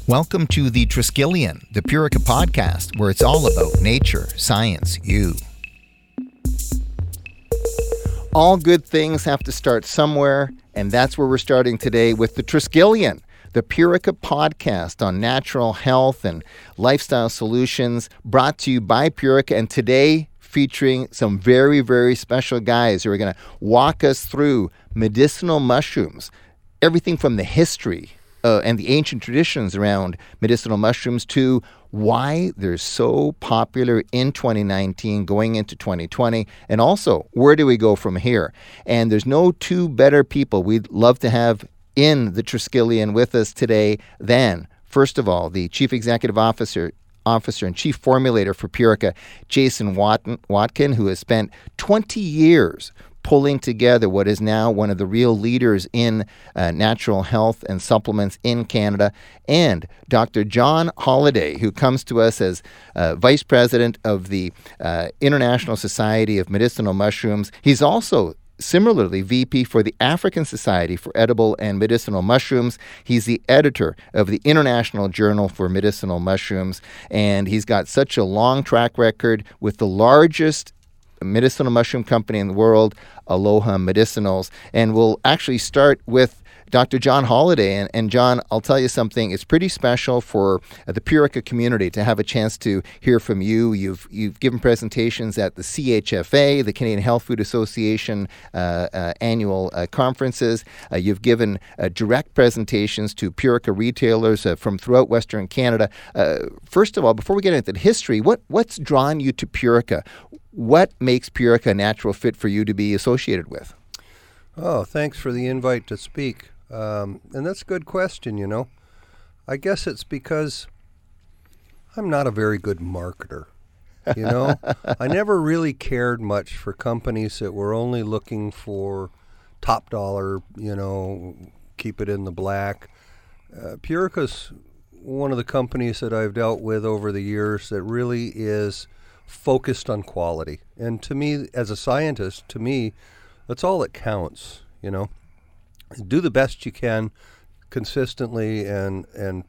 Welcome to the Triskelion, the Purica podcast, where it's all about nature, science, you. All good things have to start somewhere, and that's where we're starting today with the Triskelion, the Purica podcast on natural health and lifestyle solutions, brought to you by Purica, and today featuring some very, very special guys who are going to walk us through medicinal mushrooms, everything from the history and the ancient traditions around medicinal mushrooms to why they're so popular in 2019 going into 2020, and also where do we go from here. And there's no two better people we'd love to have in the Triskelion with us today than, first of all, the Chief Executive Officer and Chief Formulator for Purica, Jason Watkin, who has spent 20 years pulling together what is now one of the real leaders in natural health and supplements in Canada, and Dr. John Holliday, who comes to us as Vice President of the International Society of Medicinal Mushrooms. He's also similarly VP for the African Society for Edible and Medicinal Mushrooms. He's the editor of the International Journal for Medicinal Mushrooms, and he's got such a long track record with the largest medicinal mushroom company in the world, Aloha Medicinals. And we'll actually start with Dr. John Holliday. And John, I'll tell you something, it's pretty special for the Purica community to have a chance to hear from you. You've given presentations at the CHFA, the Canadian Health Food Association annual conferences. You've given direct presentations to Purica retailers from throughout Western Canada. First of all, before we get into the history, what's drawn you to Purica? What makes Purica a natural fit for you to be associated with? Oh, thanks for the invite to speak. And that's a good question, you know. I guess it's because I'm not a very good marketer, you know. I never really cared much for companies that were only looking for top dollar, you know, keep it in the black. Purica's one of the companies that I've dealt with over the years that really is focused on quality. And to me, as a scientist, that's all that counts, you know. Do the best you can consistently and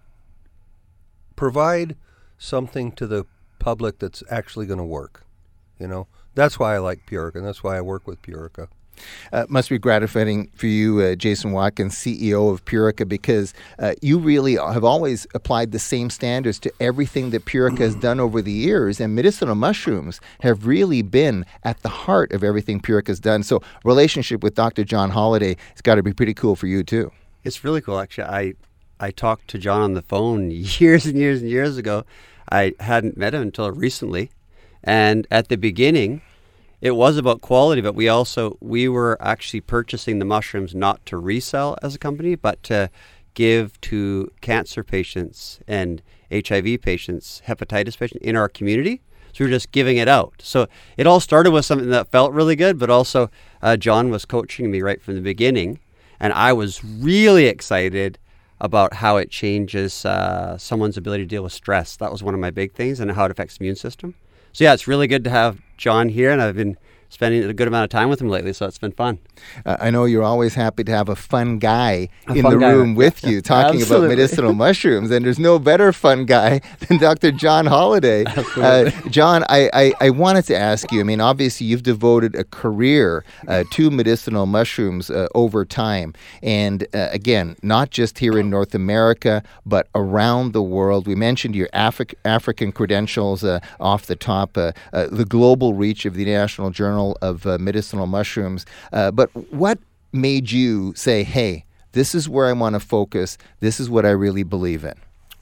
provide something to the public that's actually going to work, you know. That's why I like Purica, and that's why I work with Purica. Must be gratifying for you, Jason Watkins, CEO of Purica, because you really have always applied the same standards to everything that Purica has done over the years, and medicinal mushrooms have really been at the heart of everything Purica has done. So relationship with Dr. John Holliday has got to be pretty cool for you, too. It's really cool, actually. I talked to John on the phone years and years and years ago. I hadn't met him until recently, and at the beginning, it was about quality, but we were actually purchasing the mushrooms not to resell as a company, but to give to cancer patients and HIV patients, hepatitis patients in our community. So we were just giving it out. So it all started with something that felt really good, but also John was coaching me right from the beginning, and I was really excited about how it changes someone's ability to deal with stress. That was one of my big things, and how it affects the immune system. So yeah, it's really good to have John here, and I've been spending a good amount of time with him lately, so it's been fun. I know you're always happy to have a fun guy in the room with you talking about medicinal mushrooms, and there's no better fun guy than Dr. John Holliday. John, I wanted to ask you, I mean, obviously you've devoted a career to medicinal mushrooms over time, and again, not just here in North America, but around the world. We mentioned your African credentials off the top, the global reach of the International Journal of Medicinal Mushrooms. But what made you say, hey, this is where I want to focus, this is what I really believe in?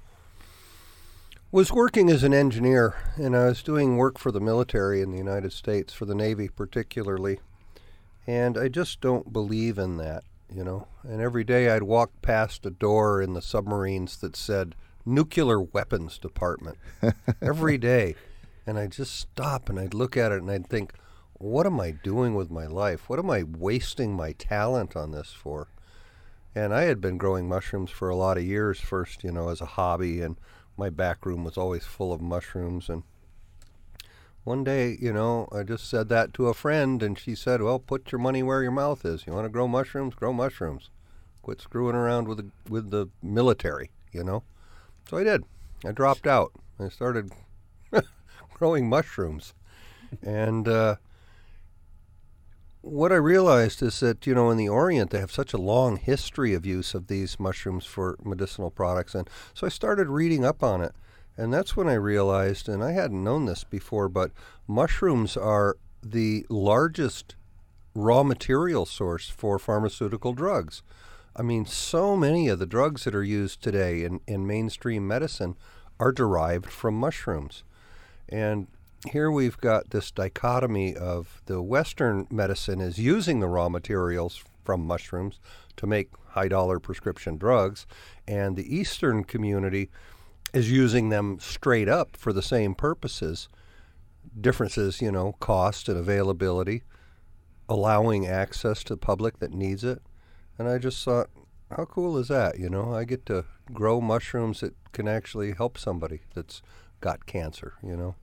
Was working as an engineer, and I was doing work for the military in the United States, for the Navy particularly, and I just don't believe in that, you know. And every day I'd walk past a door in the submarines that said Nuclear Weapons Department every day, and I'd just stop and I'd look at it and I'd think, what am I doing with my life? What am I wasting my talent on this for? And I had been growing mushrooms for a lot of years first, you know, as a hobby, and my back room was always full of mushrooms. And one day, you know, I just said that to a friend, and she said, well, put your money where your mouth is. You want to grow mushrooms? Grow mushrooms. Quit screwing around with the military, you know. So I did. I dropped out. I started growing mushrooms. And what I realized is that, in the Orient, they have such a long history of use of these mushrooms for medicinal products. And so I started reading up on it. And that's when I realized, and I hadn't known this before, but mushrooms are the largest raw material source for pharmaceutical drugs. I mean, so many of the drugs that are used today in mainstream medicine are derived from mushrooms. And here we've got this dichotomy of the Western medicine is using the raw materials from mushrooms to make high-dollar prescription drugs, and the Eastern community is using them straight up for the same purposes. Differences, cost and availability, allowing access to the public that needs it. And I just thought, how cool is that? I get to grow mushrooms that can actually help somebody that's got cancer,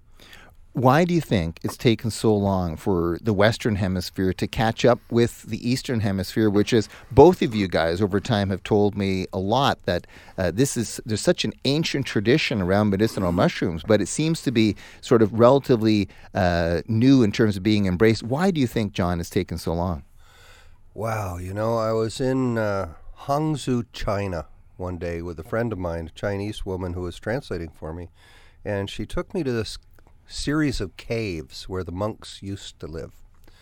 Why do you think it's taken so long for the Western Hemisphere to catch up with the Eastern Hemisphere, which is, both of you guys over time have told me a lot that there's such an ancient tradition around medicinal mushrooms, but it seems to be sort of relatively new in terms of being embraced. Why do you think, John, it's taken so long? Wow, I was in Hangzhou, China one day with a friend of mine, a Chinese woman who was translating for me, and she took me to this series of caves where the monks used to live.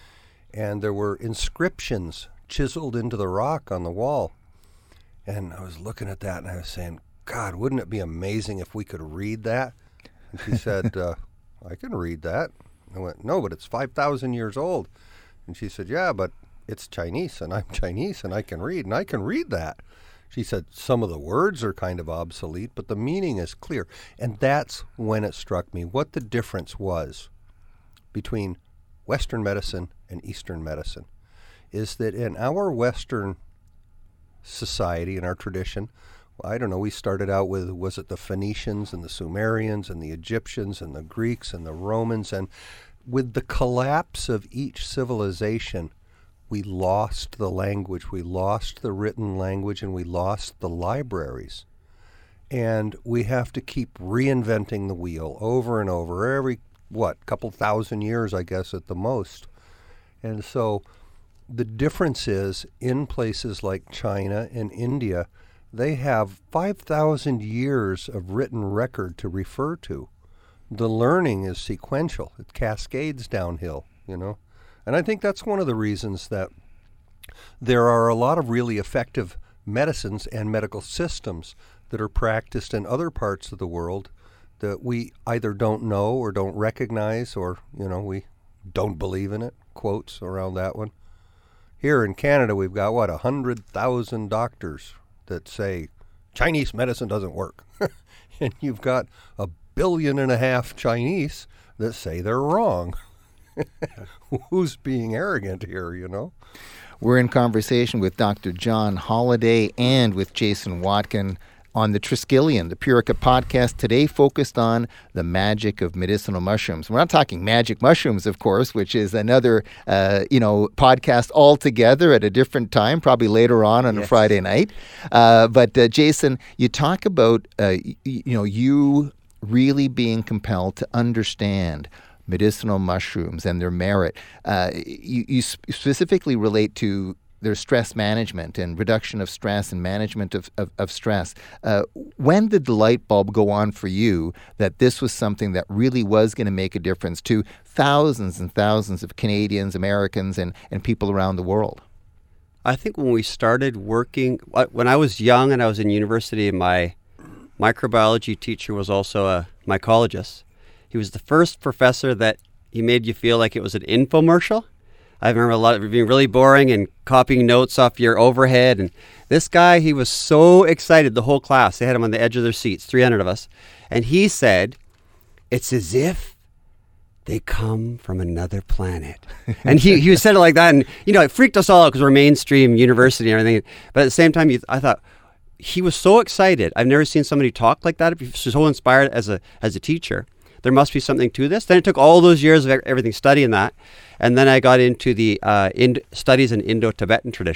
And there were inscriptions chiseled into the rock on the wall. And I was looking at that and I was saying, God, wouldn't it be amazing if we could read that? And she said, I can read that. I went, no, but it's 5,000 years old. And she said, yeah, but it's Chinese and I'm Chinese and I can read that. She said, some of the words are kind of obsolete, but the meaning is clear. And that's when it struck me what the difference was between Western medicine and Eastern medicine, is that in our Western society, in our tradition, I don't know, we started out with, was it the Phoenicians and the Sumerians and the Egyptians and the Greeks and the Romans, and with the collapse of each civilization, we lost the language, we lost the written language, and we lost the libraries. And we have to keep reinventing the wheel over and over, every, couple thousand years, I guess, at the most. And so the difference is, in places like China and India, they have 5,000 years of written record to refer to. The learning is sequential. It cascades downhill, And I think that's one of the reasons that there are a lot of really effective medicines and medical systems that are practiced in other parts of the world that we either don't know or don't recognize, or, we don't believe in it, quotes around that one. Here in Canada, we've got, 100,000 doctors that say Chinese medicine doesn't work. And you've got 1.5 billion Chinese that say they're wrong. Who's being arrogant here, We're in conversation with Dr. John Holliday and with Jason Watkin on the Triskelion, the Purica podcast, today focused on the magic of medicinal mushrooms. We're not talking magic mushrooms, of course, which is another, podcast altogether at a different time, probably later on a Friday night. But Jason, you talk about, you really being compelled to understand medicinal mushrooms and their merit. You specifically relate to their stress management and reduction of stress and management of stress. When did the light bulb go on for you that this was something that really was going to make a difference to thousands and thousands of Canadians, Americans, and people around the world? I think when we started working, when I was young and I was in university, my microbiology teacher was also a mycologist. He was the first professor that he made you feel like it was an infomercial. I remember a lot of it being really boring and copying notes off your overhead. And this guy, he was so excited, the whole class. They had him on the edge of their seats, 300 of us. And he said, it's as if they come from another planet. And he said it like that. And, it freaked us all out because we're mainstream university and everything. But at the same time, I thought, he was so excited. I've never seen somebody talk like that. He was so inspired as a teacher. There must be something to this. Then it took all those years of everything studying that. And then I got into the studies in Indo-Tibetan tradition.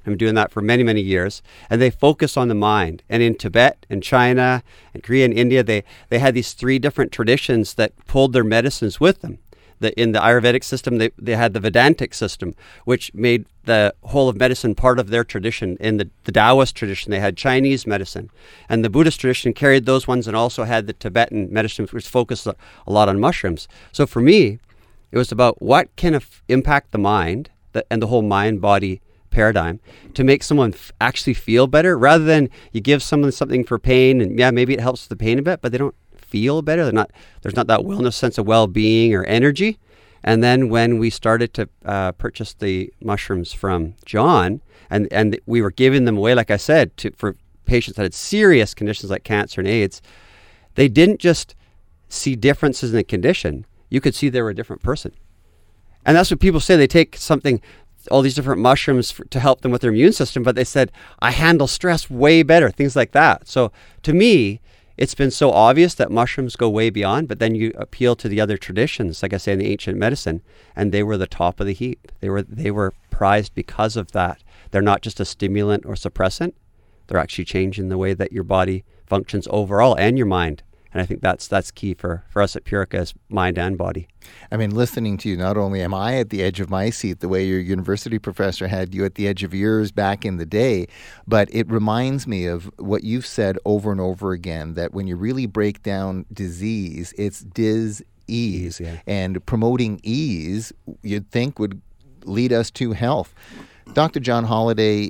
I'm doing that for many, many years. And they focus on the mind. And in Tibet and China and Korea and India, they had these 3 different traditions that pulled their medicines with them. In the Ayurvedic system, they had the Vedantic system, which made the whole of medicine part of their tradition. In the Taoist tradition, they had Chinese medicine. And the Buddhist tradition carried those ones and also had the Tibetan medicine, which focused a lot on mushrooms. So for me, it was about what can impact the mind and the whole mind-body paradigm to make someone actually feel better, rather than you give someone something for pain and maybe it helps the pain a bit, but they don't feel better. There's not that wellness sense of well-being or energy. And then when we started to purchase the mushrooms from John, and we were giving them away, like I said, for patients that had serious conditions like cancer and AIDS, they didn't just see differences in the condition. You could see they were a different person. And that's what people say. They take all these different mushrooms to help them with their immune system, but they said, I handle stress way better, things like that. So to me, it's been so obvious that mushrooms go way beyond, but then you appeal to the other traditions, like I say, in the ancient medicine, and they were the top of the heap. They were prized because of that. They're not just a stimulant or suppressant. They're actually changing the way that your body functions overall and your mind. And I think that's key for us at Purica, as mind and body. I mean, listening to you, not only am I at the edge of my seat, the way your university professor had you at the edge of yours back in the day, but it reminds me of what you've said over and over again, that when you really break down disease, it's dis-ease. Yeah. And promoting ease, you'd think, would lead us to health. Dr. John Holliday,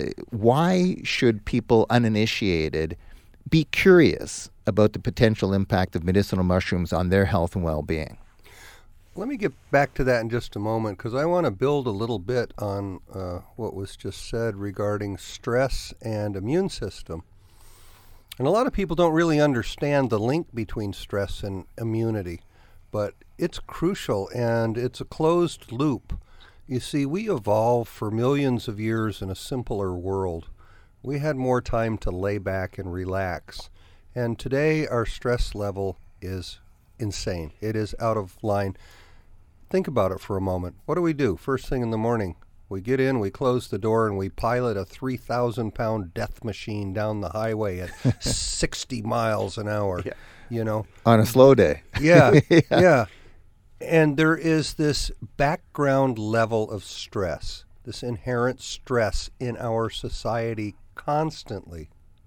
why should people uninitiated be curious about the potential impact of medicinal mushrooms on their health and well-being? Let me get back to that in just a moment, because I want to build a little bit on what was just said regarding stress and immune system. And a lot of people don't really understand the link between stress and immunity, but it's crucial, and it's a closed loop. You see, we evolved for millions of years in a simpler world. We had more time to lay back and relax. And today our stress level is insane. It is out of line. Think about it for a moment. What do? First thing in the morning, we get in, we close the door, and we pilot a 3,000-pound death machine down the highway at 60 miles an hour, On a slow day. Yeah. And there is this background level of stress, this inherent stress in our society constantly.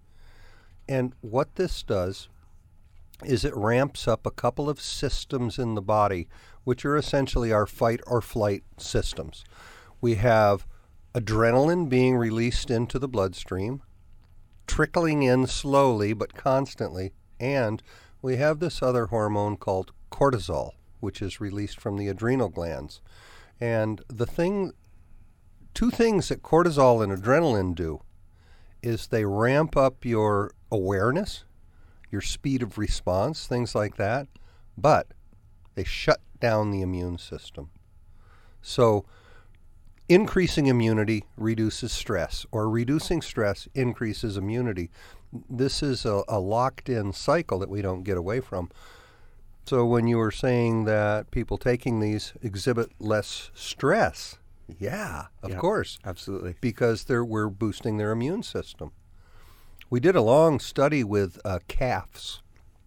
And what this does is it ramps up a couple of systems in the body, which are essentially our fight or flight systems. We have adrenaline being released into the bloodstream, trickling in slowly but constantly, and we have this other hormone called cortisol, which is released from the adrenal glands. And two things that cortisol and adrenaline do is they ramp up your awareness, your speed of response, things like that, but they shut down the immune system. So increasing immunity reduces stress, or reducing stress increases immunity. This is a locked-in cycle that we don't get away from. So when you were saying that people taking these exhibit less stress, of course. Absolutely. Because we're boosting their immune system. We did a long study with calves,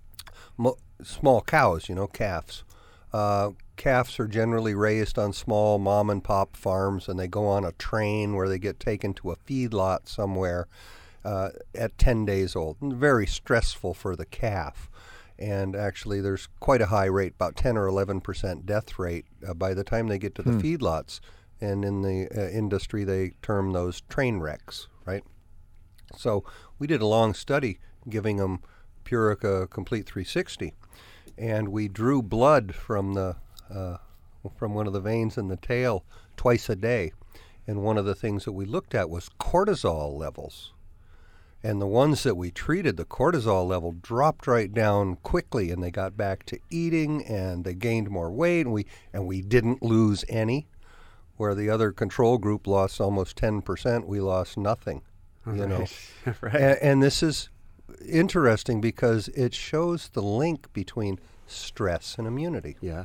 small cows, calves. Calves are generally raised on small mom-and-pop farms, and they go on a train where they get taken to a feedlot somewhere at 10 days old. Very stressful for the calf. And actually, there's quite a high rate, about 10 or 11% death rate by the time they get to the feedlots. And in the industry, they term those train wrecks, right? So we did a long study giving them Purica Complete 360, and we drew blood from one of the veins in the tail twice a day. And one of the things that we looked at was cortisol levels. And the ones that we treated, the cortisol level dropped right down quickly, and they got back to eating, and they gained more weight, and we didn't lose any. Where the other control group lost almost 10%, we lost nothing. Right. And this is interesting because it shows the link between stress and immunity. Yeah.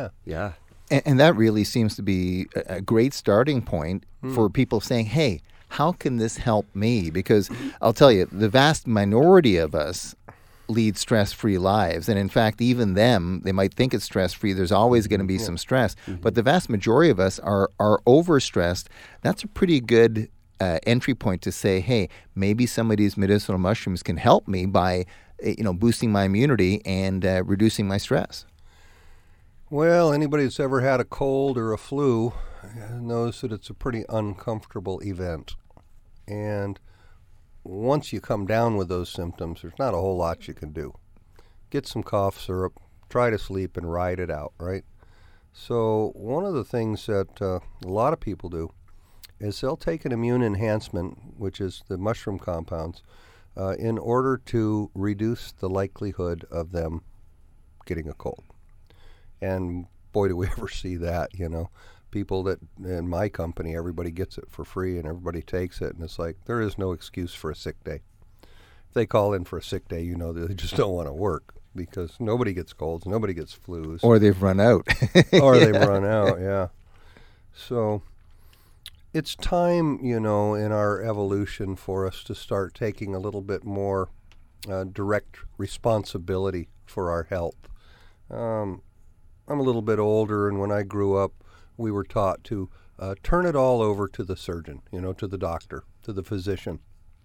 And that really seems to be a great starting point for people saying, hey, how can this help me? Because I'll tell you, the vast minority of us lead stress-free lives. And in fact, even them, they might think it's stress-free. There's always going to be some stress. But the vast majority of us are overstressed. That's a pretty good entry point to say, hey, maybe some of these medicinal mushrooms can help me by boosting my immunity and reducing my stress. Well, anybody that's ever had a cold or a flu knows that it's a pretty uncomfortable event. And once you come down with those symptoms, there's not a whole lot you can do. Get some cough syrup, try to sleep, and ride it out, right? So one of the things that a lot of people do is they'll take an immune enhancement, which is the mushroom compounds, in order to reduce the likelihood of them getting a cold. And boy, do we ever see that, People that, in my company, everybody gets it for free and everybody takes it. And it's like, there is no excuse for a sick day. If they call in for a sick day, they just don't want to work because nobody gets colds, nobody gets flus. Or they've run out. Or they've run out, yeah. So it's time, in our evolution for us to start taking a little bit more direct responsibility for our health. I'm a little bit older, and when I grew up, we were taught to turn it all over to the surgeon, to the doctor, to the physician,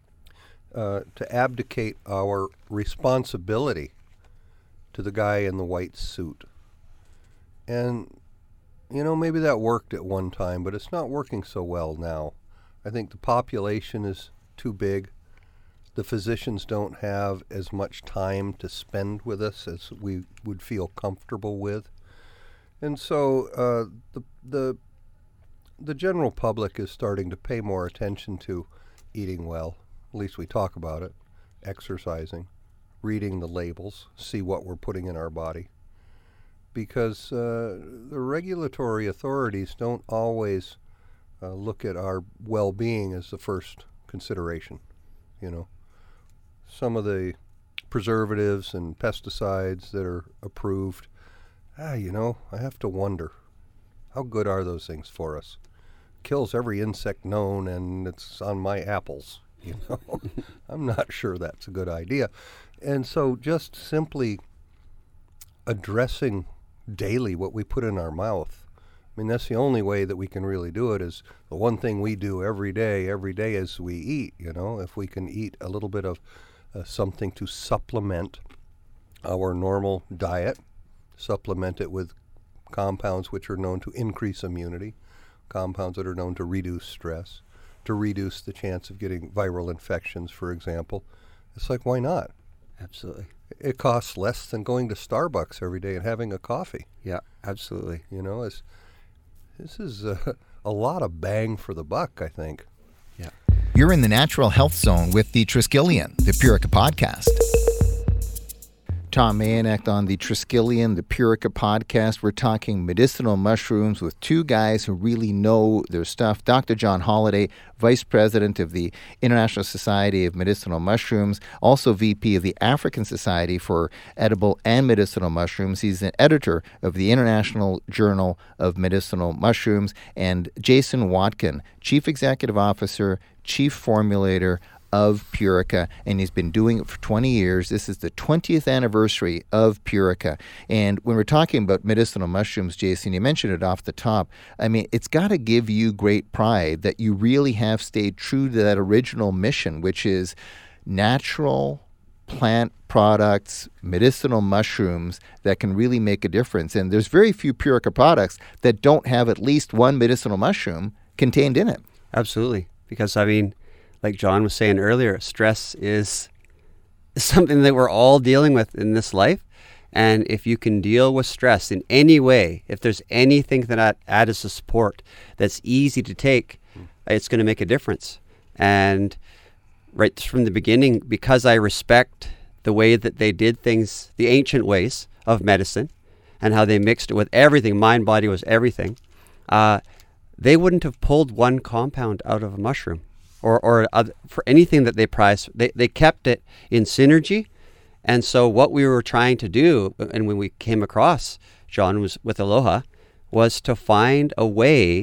to abdicate our responsibility to the guy in the white suit. And, maybe that worked at one time, but it's not working so well now. I think the population is too big. The physicians don't have as much time to spend with us as we would feel comfortable with. And so the general public is starting to pay more attention to eating well. At least we talk about it. Exercising, reading the labels, see what we're putting in our body. Because the regulatory authorities don't always look at our well-being as the first consideration. Some of the preservatives and pesticides that are approved, I have to wonder, how good are those things for us? Kills every insect known, and it's on my apples, I'm not sure that's a good idea. And so just simply addressing daily what we put in our mouth, that's the only way that we can really do it, is the one thing we do every day as we eat, if we can eat a little bit of something to supplement our normal diet, supplement it with compounds which are known to increase immunity, compounds that are known to reduce stress, to reduce the chance of getting viral infections, for example. It's like, why not? Absolutely. It costs less than going to Starbucks every day and having a coffee. Yeah, absolutely. This is a lot of bang for the buck, I think. Yeah. You're in the Natural Health Zone with the Triskelion, the Purica podcast. Tom Mayanek on the Triskelion, the Purica podcast. We're talking medicinal mushrooms with two guys who really know their stuff. Dr. John Holliday, Vice President of the International Society of Medicinal Mushrooms, also VP of the African Society for Edible and Medicinal Mushrooms. He's an editor of the International Journal of Medicinal Mushrooms. And Jason Watkin, Chief Executive Officer, Chief Formulator of Purica, and he's been doing it for 20 years. This is the 20th anniversary of Purica. And when we're talking about medicinal mushrooms, Jason, you mentioned it off the top. It's got to give you great pride that you really have stayed true to that original mission, which is natural plant products, medicinal mushrooms that can really make a difference. And there's very few Purica products that don't have at least one medicinal mushroom contained in it. Absolutely. Because, like John was saying earlier, stress is something that we're all dealing with in this life. And if you can deal with stress in any way, if there's anything that add as a support that's easy to take, it's going to make a difference. And right from the beginning, because I respect the way that they did things, the ancient ways of medicine, and how they mixed it with everything, mind, body was everything, they wouldn't have pulled one compound out of a mushroom. Or for anything that they prize, they kept it in synergy. And so what we were trying to do, and when we came across John was with Aloha, was to find a way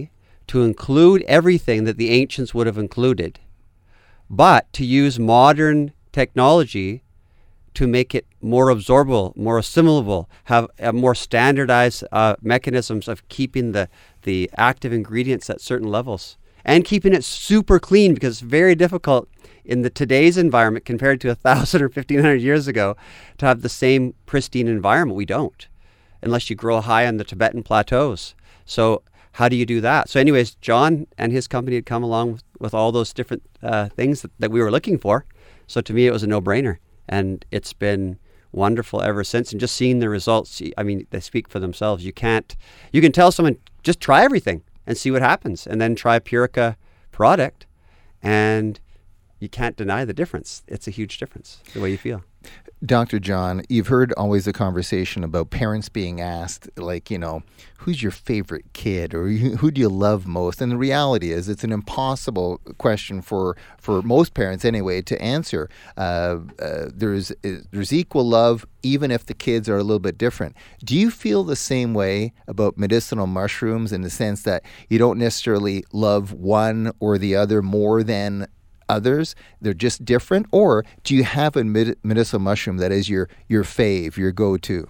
to include everything that the ancients would have included, but to use modern technology to make it more absorbable, more assimilable, have more standardized mechanisms of keeping the active ingredients at certain levels, and keeping it super clean, because it's very difficult in today's environment compared to 1,000 or 1,500 years ago to have the same pristine environment. We don't, unless you grow high on the Tibetan plateaus. So how do you do that? So anyways, John and his company had come along with all those different things that we were looking for. So to me, it was a no-brainer. And it's been wonderful ever since. And just seeing the results, I mean, they speak for themselves. You can tell someone, just try everything and see what happens. And then try a Purica product, and you can't deny the difference. It's a huge difference, the way you feel. Dr. John, you've heard always the conversation about parents being asked, like, who's your favorite kid, or who do you love most? And the reality is it's an impossible question for most parents anyway to answer. There's equal love even if the kids are a little bit different. Do you feel the same way about medicinal mushrooms, in the sense that you don't necessarily love one or the other more than others? They're just different? Or do you have a medicinal mushroom that is your fave, your go-to?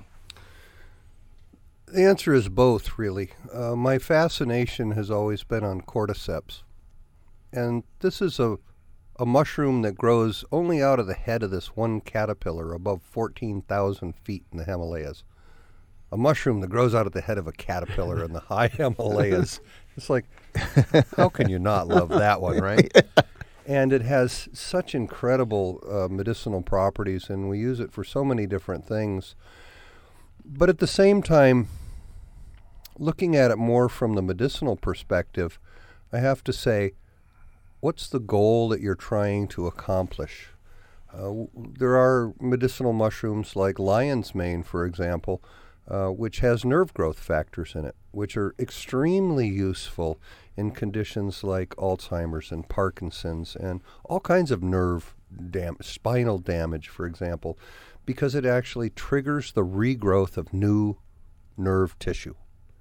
The answer is both, really. My fascination has always been on cordyceps. And this is a mushroom that grows only out of the head of this one caterpillar above 14,000 feet in the Himalayas. A mushroom that grows out of the head of a caterpillar in the high Himalayas. It's like, how can you not love that one, right? And it has such incredible medicinal properties, and we use it for so many different things. But at the same time, looking at it more from the medicinal perspective, I have to say, what's the goal that you're trying to accomplish? There are medicinal mushrooms like lion's mane, for example, which has nerve growth factors in it, which are extremely useful in conditions like Alzheimer's and Parkinson's and all kinds of spinal damage, for example, because it actually triggers the regrowth of new nerve tissue.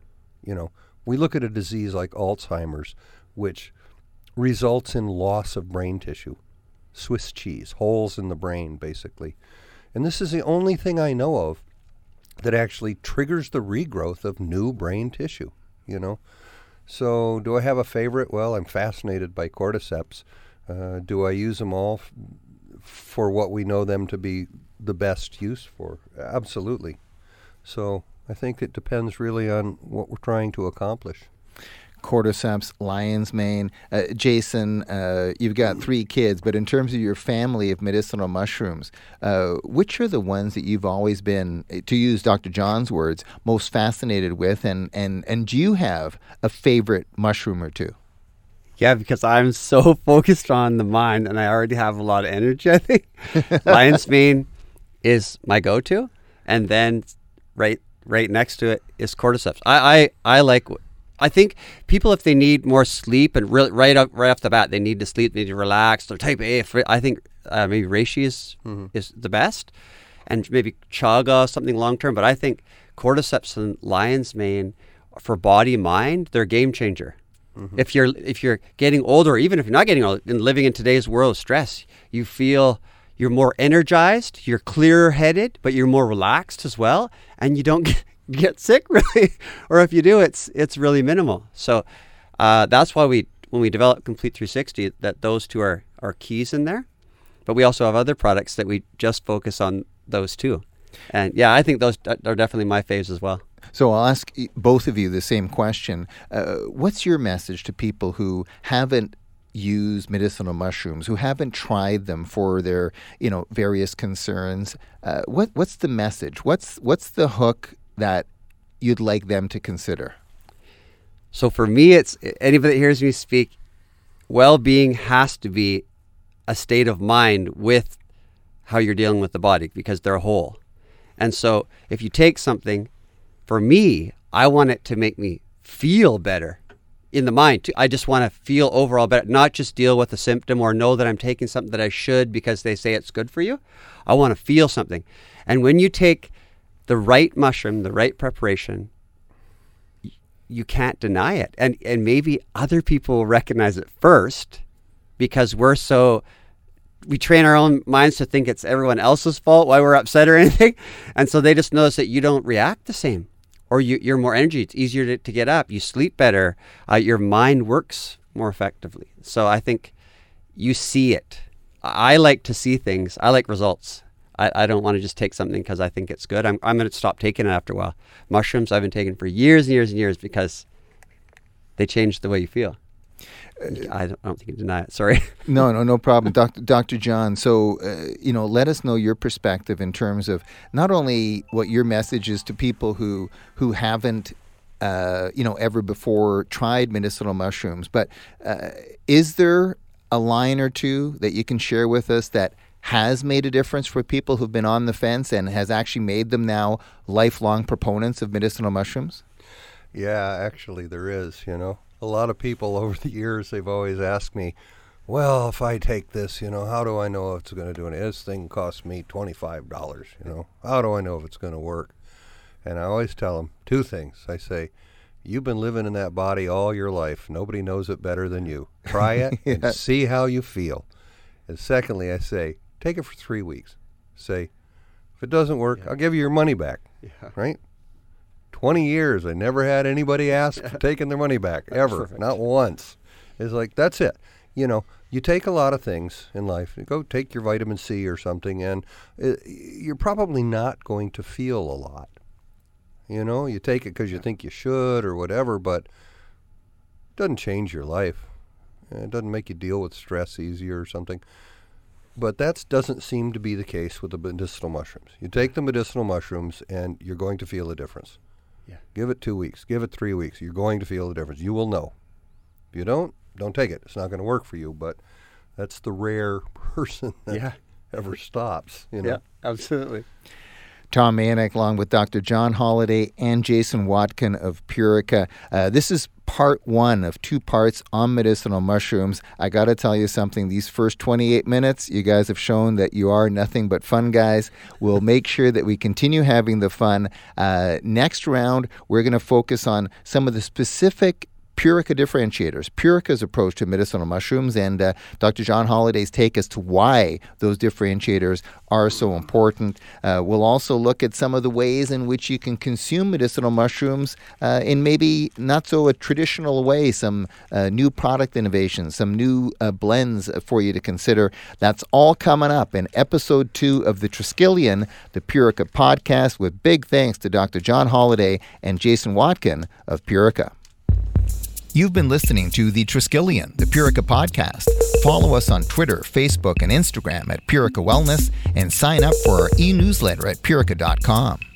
We look at a disease like Alzheimer's, which results in loss of brain tissue, Swiss cheese, holes in the brain, basically. And this is the only thing I know of that actually triggers the regrowth of new brain tissue, So do I have a favorite? Well, I'm fascinated by cordyceps. Do I use them all for what we know them to be the best use for? Absolutely. So I think it depends really on what we're trying to accomplish. Cordyceps, lion's mane. Jason, you've got 3 kids, but in terms of your family of medicinal mushrooms, which are the ones that you've always been, to use Dr. John's words, most fascinated with? And do you have a favorite mushroom or two? Yeah, because I'm so focused on the mind, and I already have a lot of energy, I think. Lion's mane is my go-to, and then right next to it is cordyceps. I think people, if they need more sleep, and really right off the bat, they need to sleep, they need to relax, they're type A. I think maybe reishi is the best, and maybe chaga, something long term. But I think cordyceps and lion's mane, for body mind, they're a game changer. Mm-hmm. If you're getting older, or even if you're not getting older, and living in today's world of stress, you feel you're more energized, you're clearer headed, but you're more relaxed as well, and you don't get sick really, or if you do, it's really minimal. So that's why when we developed Complete 360, that those two are keys in there. But we also have other products that we just focus on those two. And yeah, I think those are definitely my faves as well. So I'll ask both of you the same question. What's your message to people who haven't used medicinal mushrooms, who haven't tried them for their various concerns? What's the message? What's the hook that you'd like them to consider? So for me, it's anybody that hears me speak, well-being has to be a state of mind with how you're dealing with the body, because they're whole. And so if you take something, for me, I want it to make me feel better in the mind too. I just want to feel overall better, not just deal with a symptom or know that I'm taking something that I should because they say it's good for you. I want to feel something. And when you take the right mushroom, the right preparation, you can't deny it. And maybe other people recognize it first because we train our own minds to think it's everyone else's fault why we're upset or anything. And so they just notice that you don't react the same, or you're more energy. It's easier to get up. You sleep better. Your mind works more effectively. So I think you see it. I like to see things. I like results. I don't want to just take something because I think it's good. I'm going to stop taking it after a while. Mushrooms I've been taking for years and years and years because they change the way you feel. I don't think you deny it. Sorry. No problem. Dr. John, so, let us know your perspective in terms of not only what your message is to people who haven't, ever before tried medicinal mushrooms, but is there a line or two that you can share with us that has made a difference for people who've been on the fence and has actually made them now lifelong proponents of medicinal mushrooms? Yeah, actually there is, A lot of people over the years, they've always asked me, well, if I take this, how do I know if it's going to do anything? This thing costs me $25, How do I know if it's going to work? And I always tell them two things. I say, you've been living in that body all your life. Nobody knows it better than you. Try it and see how you feel. And secondly, I say, take it for 3 weeks. Say, if it doesn't work, I'll give you your money back, right? 20 years, I never had anybody ask for taking their money back, ever, perfect. Not once. It's like, that's it. You take a lot of things in life. You go take your vitamin C or something, and you're probably not going to feel a lot. You take it because you think you should or whatever, but it doesn't change your life. It doesn't make you deal with stress easier or something. But that doesn't seem to be the case with the medicinal mushrooms. You take the medicinal mushrooms and you're going to feel a difference. Yeah. Give it 2 weeks. Give it 3 weeks. You're going to feel the difference. You will know. If you don't take it. It's not going to work for you. But that's the rare person that ever stops. Yeah, absolutely. Tom Mayenknecht, along with Dr. John Holliday and Jason Watkin of Purica. This is part 1 of 2 parts on medicinal mushrooms. I got to tell you something. These first 28 minutes, you guys have shown that you are nothing but fun guys. We'll make sure that we continue having the fun. Next round, we're going to focus on some of the specific Purica differentiators, Purica's approach to medicinal mushrooms, and Dr. John Holliday's take as to why those differentiators are so important. We'll also look at some of the ways in which you can consume medicinal mushrooms in maybe not so a traditional way, some new product innovations, some new blends for you to consider. That's all coming up in episode 2 of The Triskelion, the Purica podcast, with big thanks to Dr. John Holliday and Jason Watkin of Purica. You've been listening to The Triskelion, the Purica podcast. Follow us on Twitter, Facebook, and Instagram at Purica Wellness, and sign up for our e-newsletter at purica.com.